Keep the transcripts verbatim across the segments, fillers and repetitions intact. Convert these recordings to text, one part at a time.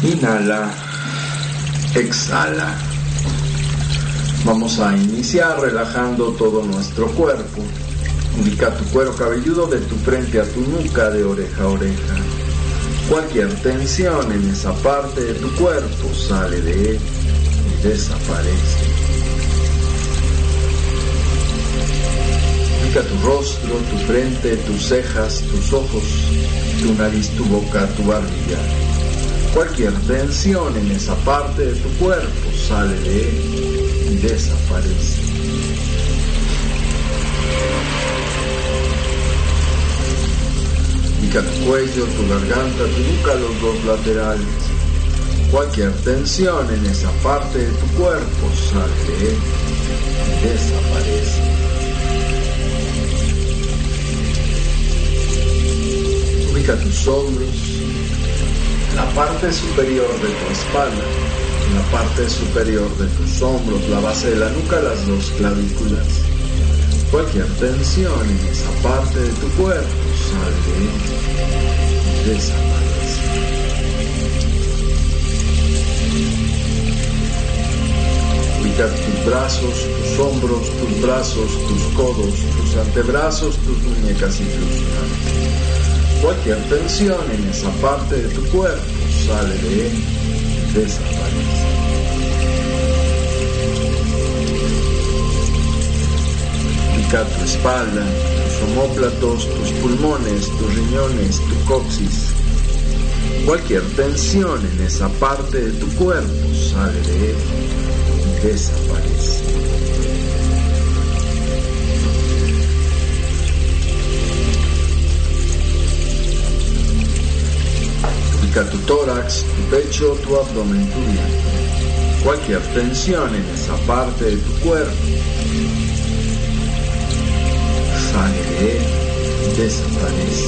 Inhala, exhala. Vamos a iniciar relajando todo nuestro cuerpo. Ubica tu cuero cabelludo de tu frente a tu nuca, de oreja a oreja. Cualquier tensión en esa parte de tu cuerpo sale de él y desaparece. Ubica tu rostro, tu frente, tus cejas, tus ojos, tu nariz, tu boca, tu barbilla. Cualquier tensión en esa parte de tu cuerpo sale de él y desaparece. Ubica tu cuello, tu garganta, tu nuca, los dos laterales. Cualquier tensión en esa parte de tu cuerpo sale de él y desaparece. Ubica tus hombros, la parte superior de tu espalda, la parte superior de tus hombros, la base de la nuca, las dos clavículas. Cualquier tensión en esa parte de tu cuerpo sale de él y desaparece. Ubica tus brazos, tus hombros, tus brazos, tus codos, tus antebrazos, tus muñecas y tus manos. Cualquier tensión en esa parte de tu cuerpo sale de él y desaparece. Ubica tu espalda, tus omóplatos, tus pulmones, tus riñones, tu coxis. Cualquier tensión en esa parte de tu cuerpo sale de él y desaparece. Ubica tu tórax, tu pecho, tu abdomen, tu vientre. Cualquier tensión en esa parte de tu cuerpo sale de él y desaparece.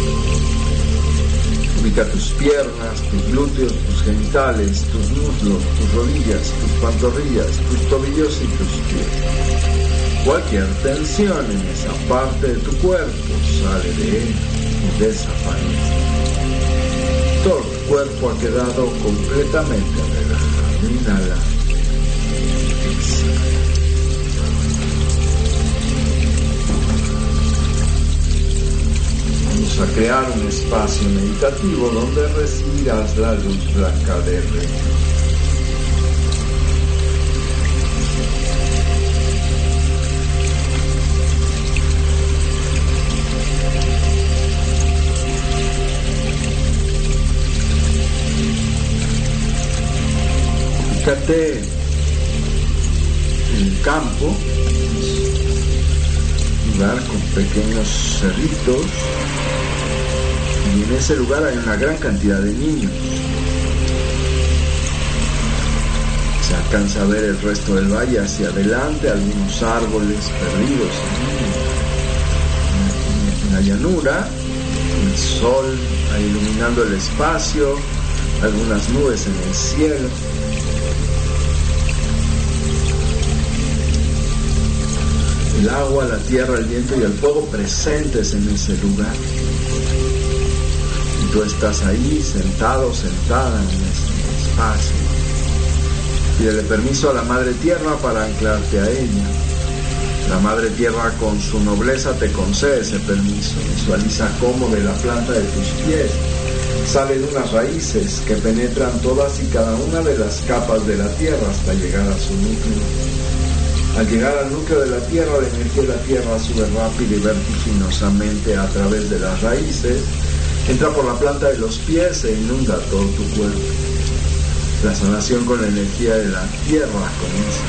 Ubica tus piernas, tus glúteos, tus genitales, tus muslos, tus rodillas, tus pantorrillas, tus tobillos y tus pies. Cualquier tensión en esa parte de tu cuerpo sale de él y desaparece. Todo tu cuerpo ha quedado completamente relajado. Inhala, exhala. Vamos a crear un espacio meditativo donde recibirás la luz blanca de Rey. Ubícate en el campo, un lugar con pequeños cerritos, y en ese lugar hay una gran cantidad de niños. Se alcanza a ver el resto del valle hacia adelante, algunos árboles perdidos en, en la llanura, el sol iluminando el espacio, algunas nubes en el cielo. El agua, la tierra, el viento y el fuego presentes en ese lugar. Y tú estás ahí sentado, sentada en ese espacio. Pídele permiso a la Madre Tierra para anclarte a ella. La Madre Tierra con su nobleza te concede ese permiso. Visualiza cómo de la planta de tus pies salen unas raíces que penetran todas y cada una de las capas de la tierra hasta llegar a su núcleo. Al llegar al núcleo de la Tierra, la energía de la Tierra sube rápido y vertiginosamente a través de las raíces, entra por la planta de los pies e inunda todo tu cuerpo. La sanación con la energía de la Tierra comienza.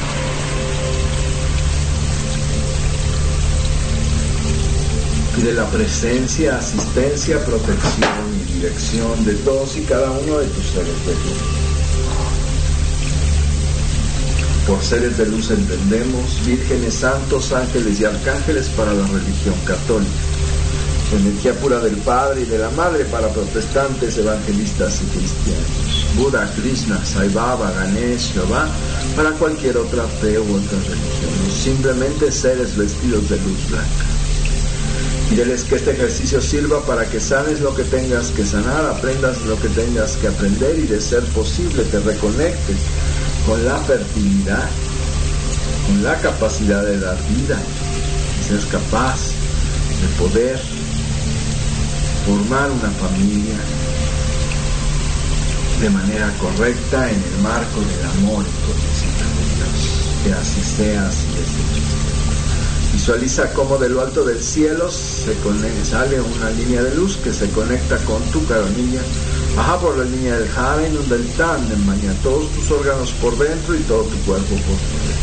Pide la presencia, asistencia, protección y dirección de todos y cada uno de tus seres de luz. Por seres de luz entendemos vírgenes, santos, ángeles y arcángeles para la religión católica. Energía pura del Padre y de la Madre para protestantes, evangelistas y cristianos. Buda, Krishna, Sai Baba, Ganesh, Jehová para cualquier otra fe u otra religión. Simplemente seres vestidos de luz blanca. Pídeles que este ejercicio sirva para que sanes lo que tengas que sanar, aprendas lo que tengas que aprender y, de ser posible, te reconectes con la fertilidad, con la capacidad de dar vida, y seas capaz de poder formar una familia de manera correcta en el marco del amor incondicional de Dios. Que así sea, así es. Visualiza cómo de lo alto del cielo se conecta, sale una línea de luz que se conecta con tu coronilla, baja por la línea del Jara, inunda el tándem, baña todos tus órganos por dentro y todo tu cuerpo por fuera.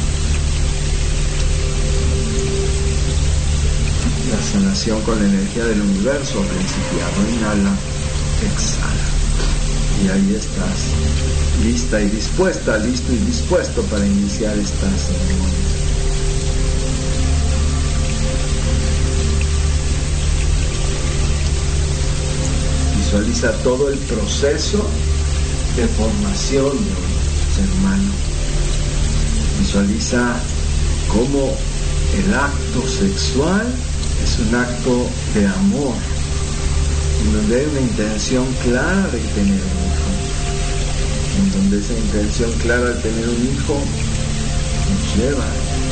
La sanación con la energía del universo ha principiado. Inhala, exhala. Y ahí estás, lista y dispuesta, listo y dispuesto para iniciar esta ceremonia. Visualiza todo el proceso de formación de un ser humano. Visualiza cómo el acto sexual es un acto de amor, en donde hay una intención clara de tener un hijo, en donde esa intención clara de tener un hijo nos lleva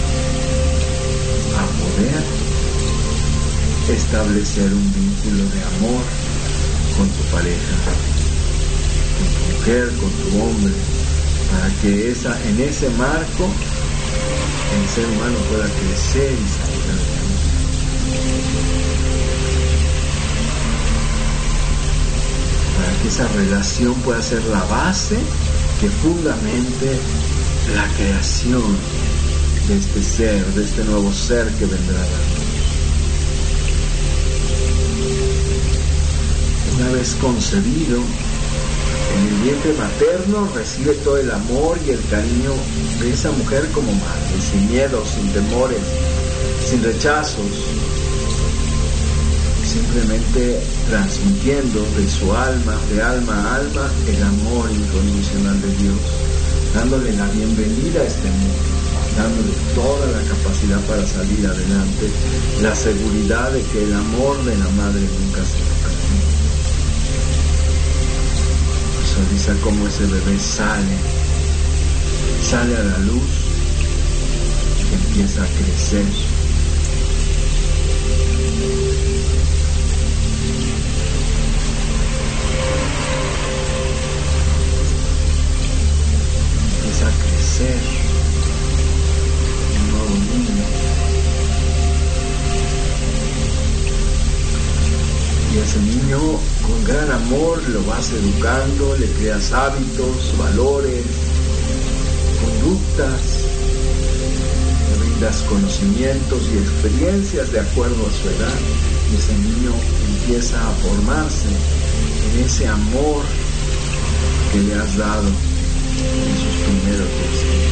a poder establecer un vínculo de amor con tu pareja, con tu mujer, con tu hombre, para que esa, en ese marco el ser humano pueda crecer y salir adelante. Para que esa relación pueda ser la base que fundamente la creación de este ser, de este nuevo ser que vendrá a la luz. Una vez concebido, en el vientre materno recibe todo el amor y el cariño de esa mujer como madre, sin miedos, sin temores, sin rechazos, simplemente transmitiendo de su alma, de alma a alma, el amor incondicional de Dios, dándole la bienvenida a este mundo, dándole toda la capacidad para salir adelante, la seguridad de que el amor de la madre nunca se lo perdió. Visualiza cómo ese bebé sale, sale a la luz, empieza a crecer. Empieza a crecer un nuevo niño. Y ese niño, con gran amor, lo vas educando, le creas hábitos, valores, conductas, le brindas conocimientos y experiencias de acuerdo a su edad, y ese niño empieza a formarse en ese amor que le has dado en sus primeros días.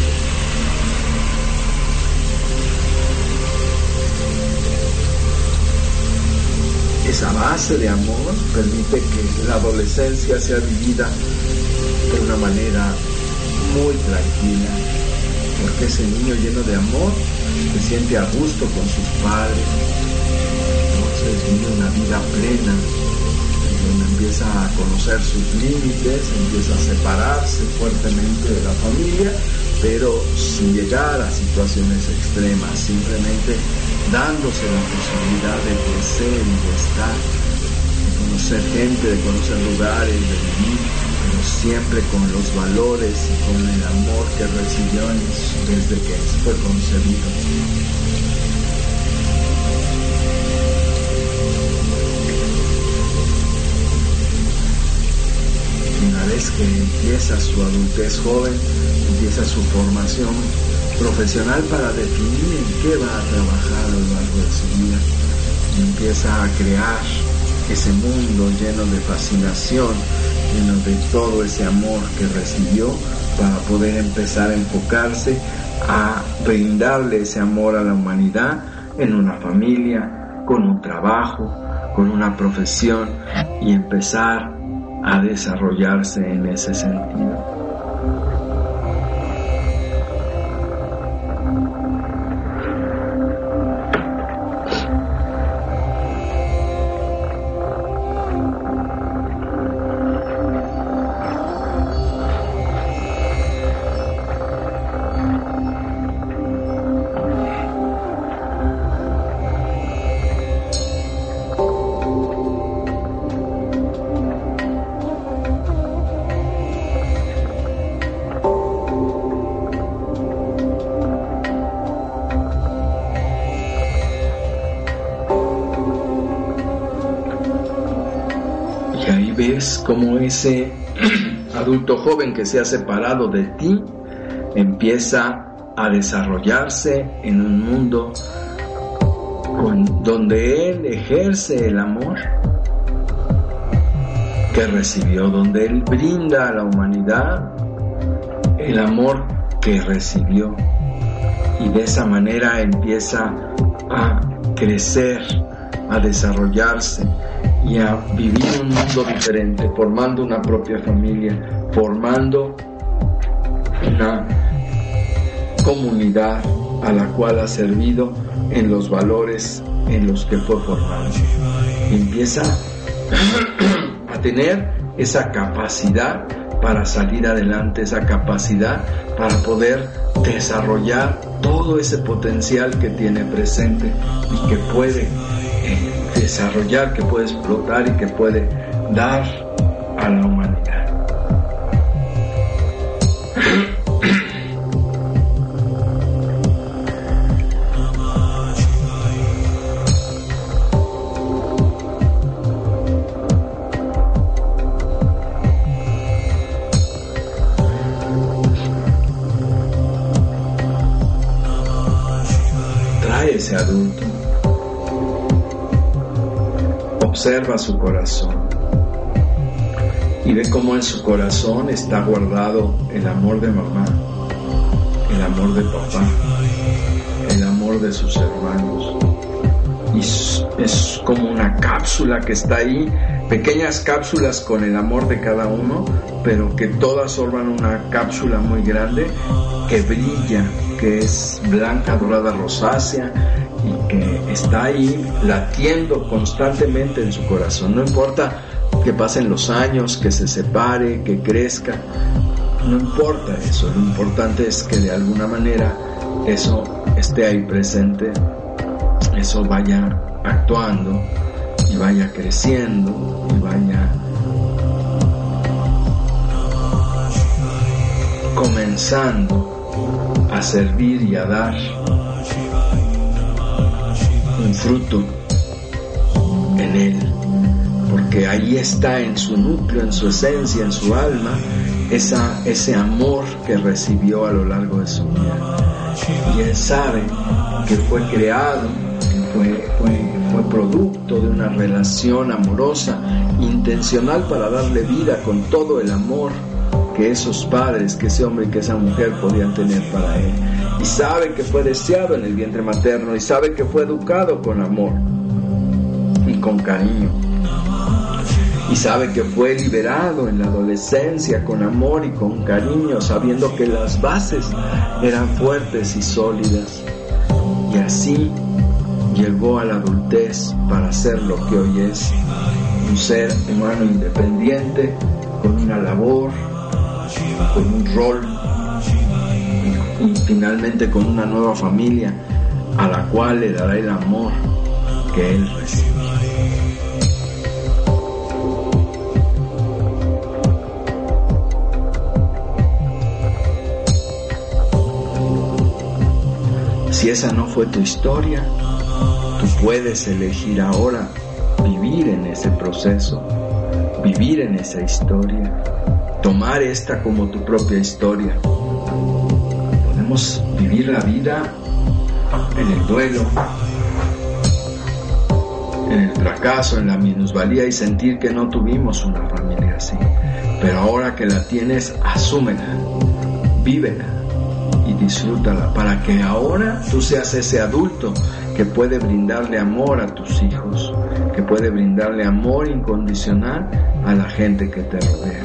Esa base de amor permite que la adolescencia sea vivida de una manera muy tranquila, porque ese niño lleno de amor se siente a gusto con sus padres, entonces vive una vida plena, donde empieza a conocer sus límites, empieza a separarse fuertemente de la familia, pero sin llegar a situaciones extremas, simplemente dándose la posibilidad de crecer y de estar, de conocer gente, de conocer lugares, de vivir, pero siempre con los valores y con el amor que recibió desde que fue concebido. Una vez que empieza su adultez joven, empieza su formación profesional para definir en qué va a trabajar a lo largo de su vida, y empieza a crear ese mundo lleno de fascinación, lleno de todo ese amor que recibió, para poder empezar a enfocarse a brindarle ese amor a la humanidad en una familia, con un trabajo, con una profesión, y empezar a desarrollarse en ese sentido. ves como ese adulto joven que se ha separado de ti empieza a desarrollarse en un mundo con, donde él ejerce el amor que recibió, donde él brinda a la humanidad el amor que recibió, y de esa manera empieza a crecer, a desarrollarse y a vivir un mundo diferente, formando una propia familia, formando una comunidad a la cual ha servido en los valores en los que fue formado. Y empieza a tener esa capacidad para salir adelante, esa capacidad para poder desarrollar todo ese potencial que tiene presente y que puede eh, desarrollar, que puede explotar y que puede dar a la humanidad. Ese adulto observa su corazón y ve cómo en su corazón está guardado el amor de mamá, el amor de papá, el amor de sus hermanos, y es como una cápsula que está ahí, pequeñas cápsulas con el amor de cada uno, pero que todas forman una cápsula muy grande que brilla, que es blanca, dorada, rosácea, y que está ahí latiendo constantemente en su corazón. No importa que pasen los años, que se separe, que crezca, no importa eso. Lo importante es que de alguna manera eso esté ahí presente, eso vaya actuando y vaya creciendo y vaya comenzando a servir y a dar un fruto en él, porque ahí está en su núcleo, en su esencia, en su alma, esa, ese amor que recibió a lo largo de su vida, y él sabe que fue creado, que fue, fue, fue producto de una relación amorosa, intencional, para darle vida con todo el amor que esos padres, que ese hombre y que esa mujer podían tener para él, y sabe que fue deseado en el vientre materno, y sabe que fue educado con amor y con cariño, y sabe que fue liberado en la adolescencia con amor y con cariño, sabiendo que las bases eran fuertes y sólidas, y así llegó a la adultez para ser lo que hoy es, un ser humano independiente, con una labor, con un rol y, y finalmente con una nueva familia a la cual le dará el amor que él recibe. Si esa no fue tu historia, tú puedes elegir ahora vivir en ese proceso, vivir en esa historia, tomar esta como tu propia historia. Podemos vivir la vida en el duelo, en el fracaso, en la minusvalía, y sentir que no tuvimos una familia así. Pero ahora que la tienes, asúmela, vívela y disfrútala, para que ahora tú seas ese adulto que puede brindarle amor a tus hijos, que puede brindarle amor incondicional a la gente que te rodea.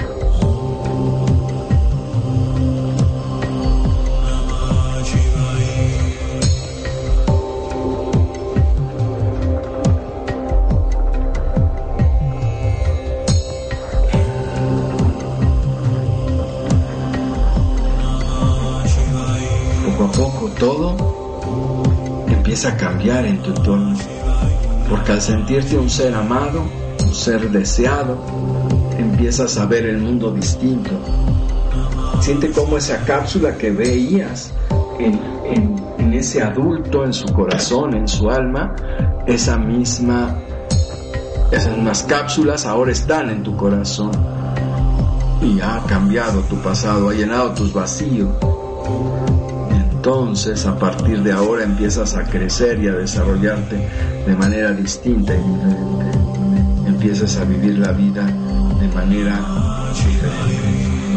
Poco a poco todo empieza a cambiar en tu entorno, porque al sentirte un ser amado, un ser deseado, empiezas a ver el mundo distinto. Siente cómo esa cápsula que veías en, en, en ese adulto, en su corazón, en su alma, esa misma Esas mismas cápsulas ahora están en tu corazón y ha cambiado tu pasado, ha llenado tus vacíos. Entonces, a partir de ahora empiezas a crecer y a desarrollarte de manera distinta y diferente. Empiezas a vivir la vida de manera diferente.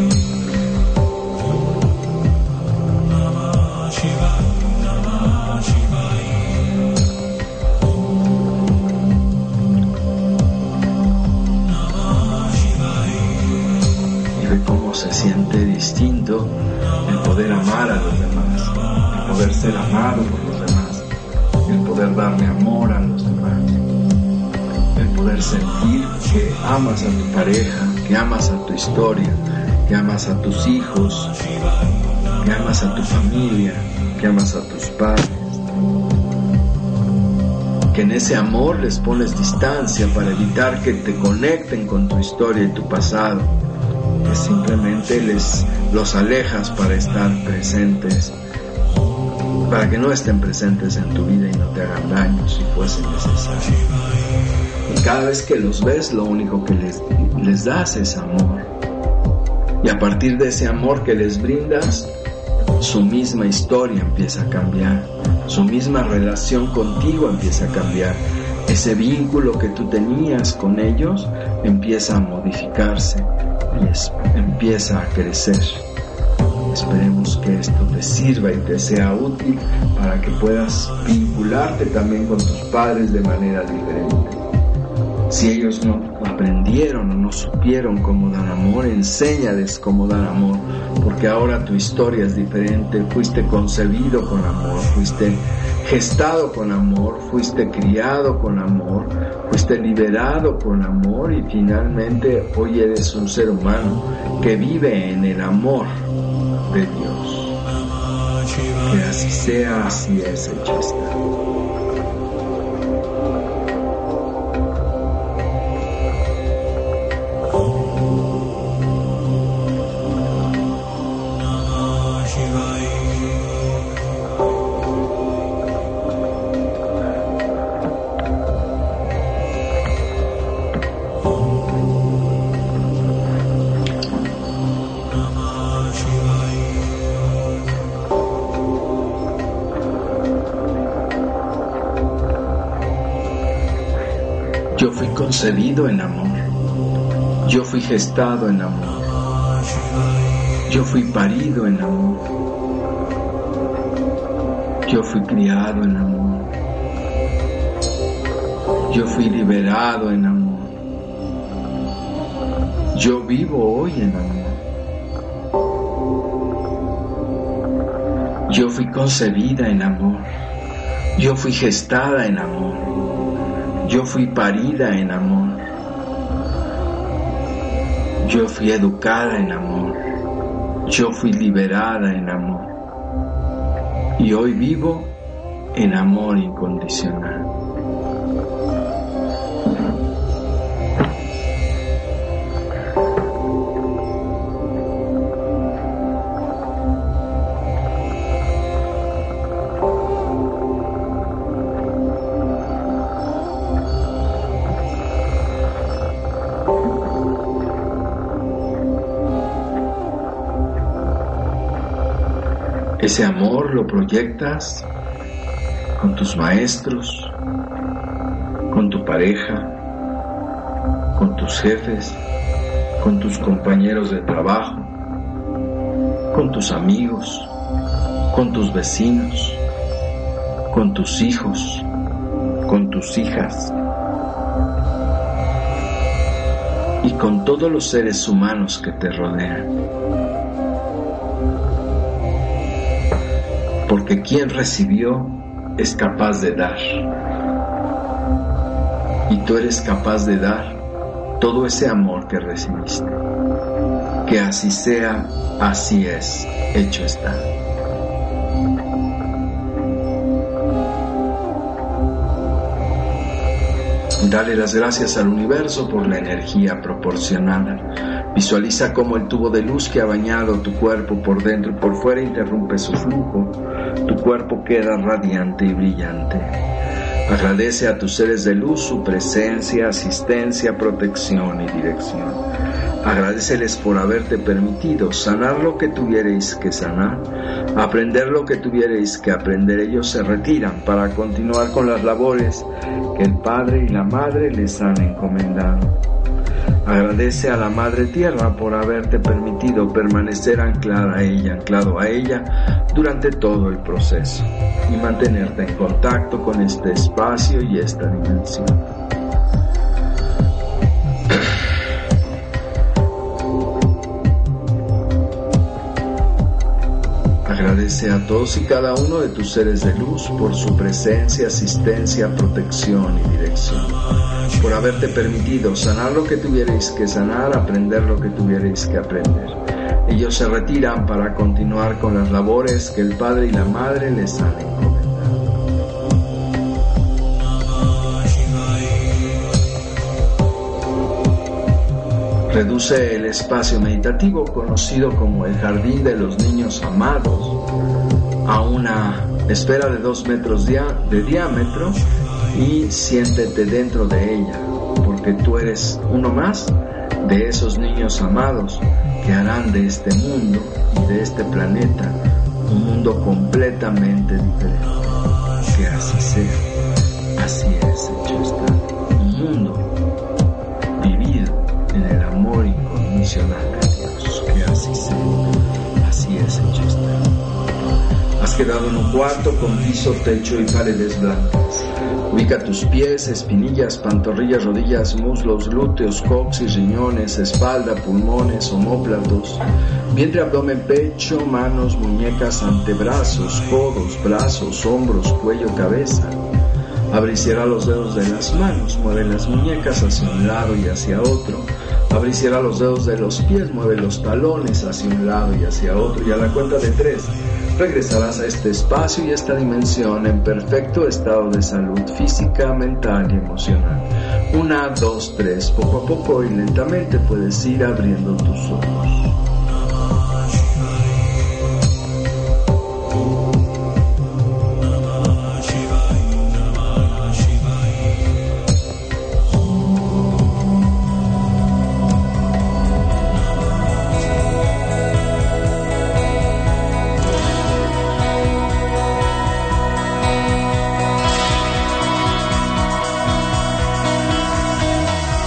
Y ve cómo se siente distinto el poder amar a los demás, el poder ser amado por los demás, el poder darle amor a los demás, el poder sentir que amas a tu pareja, que amas a tu historia, que amas a tus hijos, que amas a tu familia, que amas a tus padres, que en ese amor les pones distancia para evitar que te conecten con tu historia y tu pasado, que simplemente les los alejas para estar presentes, para que no estén presentes en tu vida y no te hagan daño si fuese necesario. Y cada vez que los ves, lo único que les, les das es amor. Y a partir de ese amor que les brindas, su misma historia empieza a cambiar, su misma relación contigo empieza a cambiar. Ese vínculo que tú tenías con ellos empieza a modificarse y es, empieza a crecer. Esperemos que esto te sirva y te sea útil para que puedas vincularte también con tus padres de manera diferente. Si ellos no aprendieron o no supieron cómo dar amor, enséñales cómo dar amor, porque ahora tu historia es diferente. Fuiste concebido con amor, fuiste gestado con amor, fuiste criado con amor, fuiste liberado con amor y finalmente hoy eres un ser humano que vive en el amor de Dios. Que así sea, así es, hecho está. Yo fui concebido en amor, yo fui gestado en amor, yo fui parido en amor, yo fui criado en amor, yo fui liberado en amor, yo vivo hoy en amor, yo fui concebida en amor, yo fui gestada en amor, yo fui parida en amor, yo fui educada en amor, yo fui liberada en amor y hoy vivo en amor incondicional. Ese amor lo proyectas con tus maestros, con tu pareja, con tus jefes, con tus compañeros de trabajo, con tus amigos, con tus vecinos, con tus hijos, con tus hijas y con todos los seres humanos que te rodean. Porque quien recibió es capaz de dar. Y tú eres capaz de dar todo ese amor que recibiste. Que así sea, así es, hecho está. Dale las gracias al universo por la energía proporcionada. Visualiza cómo el tubo de luz que ha bañado tu cuerpo por dentro y por fuera interrumpe su flujo. Tu cuerpo queda radiante y brillante. Agradece a tus seres de luz su presencia, asistencia, protección y dirección. Agradeceles por haberte permitido sanar lo que tuvierais que sanar, aprender lo que tuvierais que aprender. Ellos se retiran para continuar con las labores que el Padre y la Madre les han encomendado. Agradece a la Madre Tierra por haberte permitido permanecer anclada a ella, anclado a ella durante todo el proceso y mantenerte en contacto con este espacio y esta dimensión. Agradece a todos y cada uno de tus seres de luz por su presencia, asistencia, protección y dirección. Por haberte permitido sanar lo que tuvierais que sanar, aprender lo que tuvierais que aprender. Ellos se retiran para continuar con las labores que el Padre y la Madre les han encomendado. Reduce el espacio meditativo conocido como el Jardín de los Niños Amados a una esfera de dos metros de diámetro y siéntete dentro de ella, porque tú eres uno más de esos niños amados que harán de este mundo y de este planeta un mundo completamente diferente. Que así sea, así es, hecho está. Un mundo vivido en el amor incondicional de Dios. Que así sea, así es, hecho está. Has quedado en un cuarto con piso, techo y paredes blancas. Ubica tus pies, espinillas, pantorrillas, rodillas, muslos, glúteos, coxis, riñones, espalda, pulmones, omóplatos, vientre, abdomen, pecho, manos, muñecas, antebrazos, codos, brazos, hombros, cuello, cabeza. Abre y cierra los dedos de las manos, mueve las muñecas hacia un lado y hacia otro. Abre y cierra los dedos de los pies, mueve los talones hacia un lado y hacia otro. Y a la cuenta de tres, regresarás a este espacio y esta dimensión en perfecto estado de salud física, mental y emocional. Una, dos, tres. Poco a poco y lentamente puedes ir abriendo tus ojos.